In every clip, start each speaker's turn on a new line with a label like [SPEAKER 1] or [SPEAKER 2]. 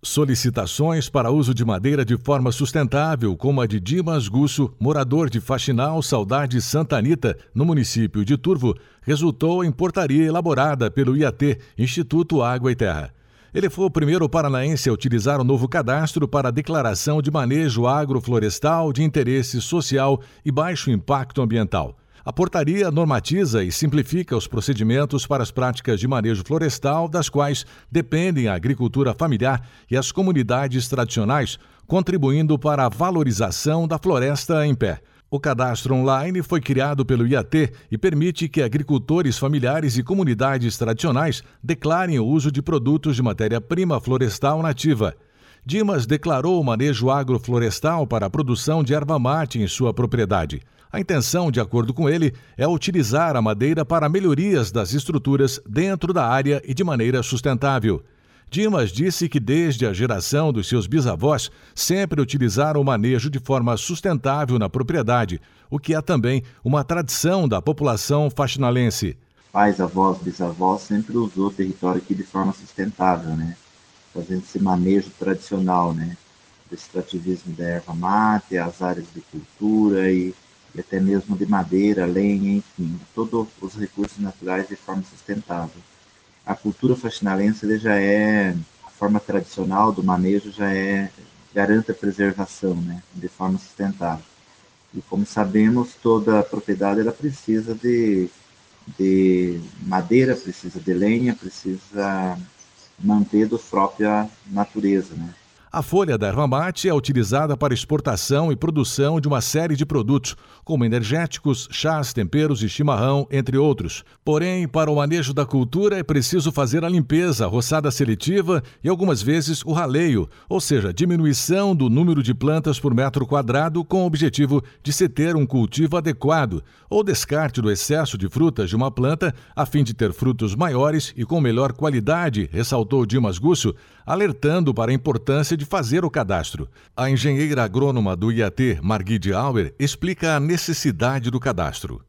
[SPEAKER 1] Solicitações para uso de madeira de forma sustentável, como a de Dimas Gusso, morador de Faxinal, Saudade Santa Anita, no município de Turvo, resultou em portaria elaborada pelo IAT, Instituto Água e Terra. Ele foi o primeiro paranaense a utilizar o novo cadastro para a declaração de manejo agroflorestal de interesse social e baixo impacto ambiental. A portaria normatiza e simplifica os procedimentos para as práticas de manejo florestal, das quais dependem a agricultura familiar e as comunidades tradicionais, contribuindo para a valorização da floresta em pé. O cadastro online foi criado pelo IAT e permite que agricultores familiares e comunidades tradicionais declarem o uso de produtos de matéria-prima florestal nativa. Dimas declarou o manejo agroflorestal para a produção de erva-mate em sua propriedade. A intenção, de acordo com ele, é utilizar a madeira para melhorias das estruturas dentro da área e de maneira sustentável. Dimas disse que desde a geração dos seus bisavós sempre utilizaram o manejo de forma sustentável na propriedade, o que é também uma tradição da população faxinalense.
[SPEAKER 2] Pais, avós, bisavós sempre usou o território aqui de forma sustentável, fazendo esse manejo tradicional, do extrativismo da erva mate, as áreas de cultura e até mesmo de madeira, lenha, enfim, todos os recursos naturais de forma sustentável. A cultura faxinalense a forma tradicional do manejo garante a preservação, de forma sustentável. E como sabemos, toda a propriedade ela precisa de madeira, precisa de lenha, precisa manter da própria natureza,
[SPEAKER 1] A folha da erva-mate é utilizada para exportação e produção de uma série de produtos, como energéticos, chás, temperos e chimarrão, entre outros. Porém, para o manejo da cultura é preciso fazer a limpeza, a roçada seletiva e algumas vezes o raleio, ou seja, diminuição do número de plantas por metro quadrado com o objetivo de se ter um cultivo adequado, ou descarte do excesso de frutas de uma planta a fim de ter frutos maiores e com melhor qualidade, ressaltou Dimas Gusso, alertando para a importância de fazer o cadastro. A engenheira agrônoma do IAT, Margide Auer, explica a necessidade do cadastro.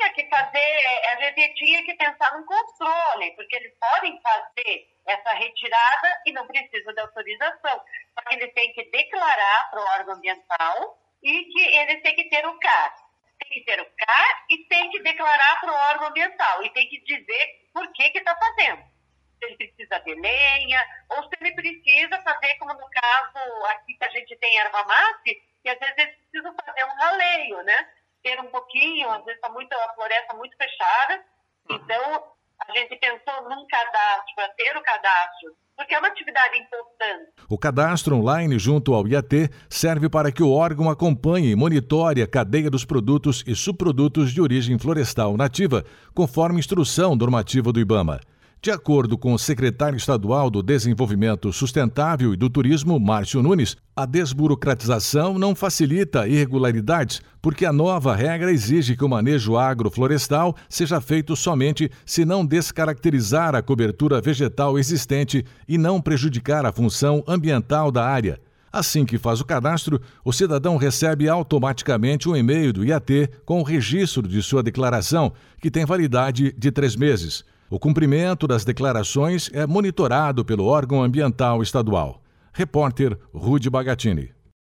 [SPEAKER 3] A gente tinha que pensar no controle, porque eles podem fazer essa retirada e não precisa de autorização. Só que eles têm que declarar para o órgão ambiental e que eles têm que ter o CAR. Tem que ter o CAR e tem que declarar para o órgão ambiental e tem que dizer por que está fazendo. Se ele precisa de lenha, ou se ele precisa fazer, como no caso aqui que a gente tem erva mate, que às vezes eles precisam fazer um raleio, ter um pouquinho, às vezes está a floresta muito fechada, então a gente pensou num cadastro, para ter o cadastro, porque é uma atividade importante.
[SPEAKER 1] O cadastro online junto ao IAT serve para que o órgão acompanhe e monitore a cadeia dos produtos e subprodutos de origem florestal nativa, conforme instrução normativa do IBAMA. De acordo com o secretário estadual do Desenvolvimento Sustentável e do Turismo, Márcio Nunes, a desburocratização não facilita irregularidades, porque a nova regra exige que o manejo agroflorestal seja feito somente se não descaracterizar a cobertura vegetal existente e não prejudicar a função ambiental da área. Assim que faz o cadastro, o cidadão recebe automaticamente um e-mail do IAT com o registro de sua declaração, que tem validade de 3 meses. O cumprimento das declarações é monitorado pelo órgão ambiental estadual. Repórter Rude Bagatini.